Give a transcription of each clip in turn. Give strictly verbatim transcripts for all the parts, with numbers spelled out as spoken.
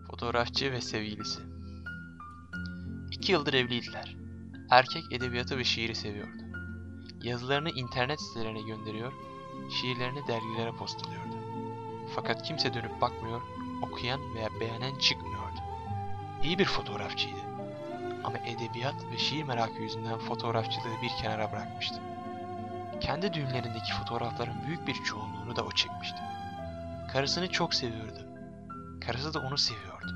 Fotoğrafçı ve sevgilisi. İki yıldır evliydiler. Erkek edebiyatı ve şiiri seviyordu. Yazılarını internet sitelerine gönderiyor, şiirlerini dergilere postalıyordu. Fakat kimse dönüp bakmıyor, okuyan veya beğenen çıkmıyordu. İyi bir fotoğrafçıydı. Ama edebiyat ve şiir merakı yüzünden fotoğrafçılığı bir kenara bırakmıştı. Kendi düğünlerindeki fotoğrafların büyük bir çoğunluğunu da o çekmişti. Karısını çok seviyordu. Karısı da onu seviyordu.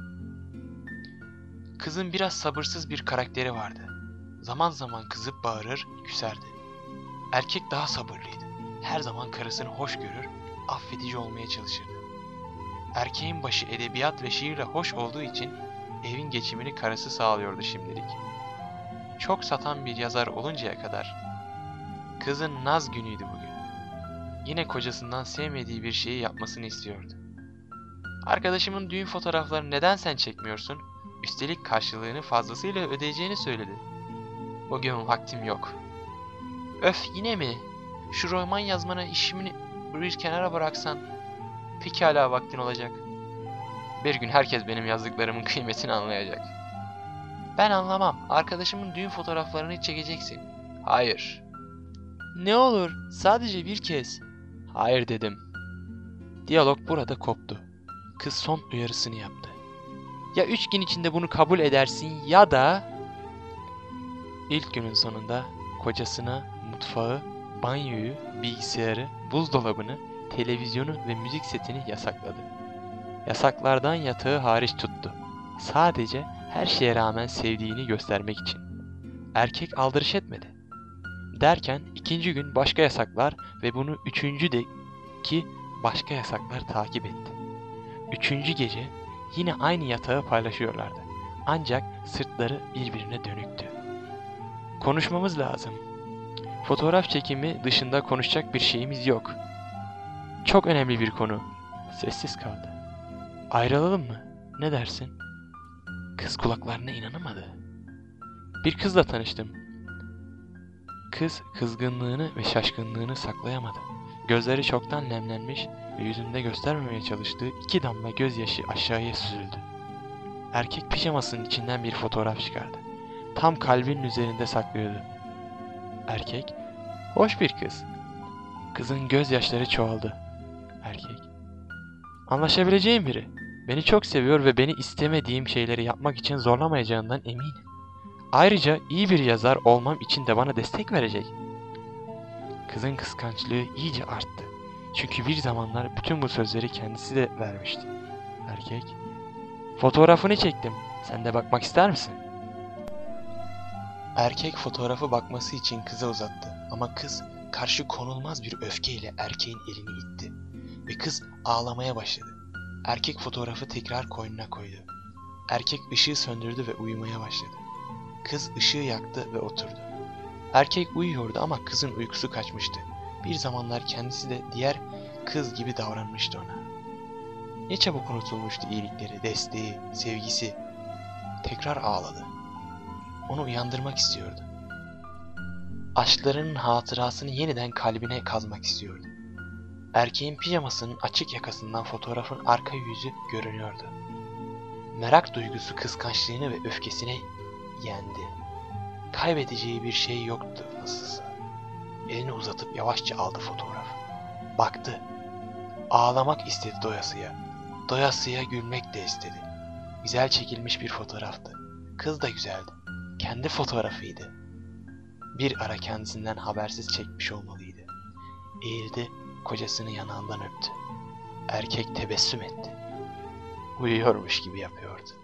Kızın biraz sabırsız bir karakteri vardı. Zaman zaman kızıp bağırır, küserdi. Erkek daha sabırlıydı. Her zaman karısını hoş görür, affedici olmaya çalışırdı. Erkeğin başı edebiyat ve şiirle hoş olduğu için evin geçimini karısı sağlıyordu şimdilik. Çok satan bir yazar oluncaya kadar. Kızın naz günüydü bugün. Yine kocasından sevmediği bir şeyi yapmasını istiyordu. Arkadaşımın düğün fotoğraflarını neden sen çekmiyorsun? Üstelik karşılığını fazlasıyla ödeyeceğini söyledi. Bugün vaktim yok. Öf, yine mi? Şu roman yazmana işimi bir kenara bıraksan. Pekala vaktin olacak. Bir gün herkes benim yazdıklarımın kıymetini anlayacak. Ben anlamam. Arkadaşımın düğün fotoğraflarını çekeceksin. Hayır. Ne olur, sadece bir kez. Hayır dedim. Diyalog burada koptu. Kız son uyarısını yaptı. Ya üç gün içinde bunu kabul edersin ya da... İlk günün sonunda kocasına mutfağı, banyoyu, bilgisayarı, buzdolabını, televizyonu ve müzik setini yasakladı. Yasaklardan yatağı hariç tuttu. Sadece her şeye rağmen sevdiğini göstermek için. Erkek aldırış etmedi. Derken ikinci gün başka yasaklar ve bunu üçüncü de ki başka yasaklar takip etti. Üçüncü gece yine aynı yatağı paylaşıyorlardı. Ancak sırtları birbirine dönüktü. Konuşmamız lazım. Fotoğraf çekimi dışında konuşacak bir şeyimiz yok. Çok önemli bir konu. Sessiz kaldı. Ayrılalım mı? Ne dersin? Kız kulaklarına inanamadı. Bir kızla tanıştım. Kız kızgınlığını ve şaşkınlığını saklayamadı. Gözleri çoktan nemlenmiş ve yüzünde göstermemeye çalıştığı iki damla gözyaşı aşağıya süzüldü. Erkek pijamasının içinden bir fotoğraf çıkardı. Tam kalbinin üzerinde saklıyordu. Erkek, hoş bir kız. Kızın gözyaşları çoğaldı. Erkek, anlaşabileceğim biri. Beni çok seviyor ve beni istemediğim şeyleri yapmak için zorlamayacağından eminim. Ayrıca iyi bir yazar olmam için de bana destek verecek. Kızın kıskançlığı iyice arttı. Çünkü bir zamanlar bütün bu sözleri kendisi de vermişti. Erkek, fotoğrafını çektim. Sen de bakmak ister misin? Erkek fotoğrafı bakması için kıza uzattı. Ama kız karşı konulmaz bir öfkeyle erkeğin elini itti. Ve kız ağlamaya başladı. Erkek fotoğrafı tekrar koynuna koydu. Erkek ışığı söndürdü ve uyumaya başladı. Kız ışığı yaktı ve oturdu. Erkek uyuyordu ama kızın uykusu kaçmıştı. Bir zamanlar kendisi de diğer kız gibi davranmıştı ona. Ne çabuk unutulmuştu iyilikleri, desteği, sevgisi. Tekrar ağladı. Onu uyandırmak istiyordu. Aşklarının hatırasını yeniden kalbine kazmak istiyordu. Erkeğin pijamasının açık yakasından fotoğrafın arka yüzü görünüyordu. Merak duygusu kıskançlığını ve öfkesini yendi. Kaybedeceği bir şey yoktu nasılsa. Elini uzatıp yavaşça aldı fotoğrafı. Baktı. Ağlamak istedi doyasıya. Doyasıya gülmek de istedi. Güzel çekilmiş bir fotoğraftı. Kız da güzeldi. Kendi fotoğrafıydı. Bir ara kendisinden habersiz çekmiş olmalıydı. Eğildi, kocasını yanağından öptü. Erkek tebessüm etti. Uyuyormuş gibi yapıyordu.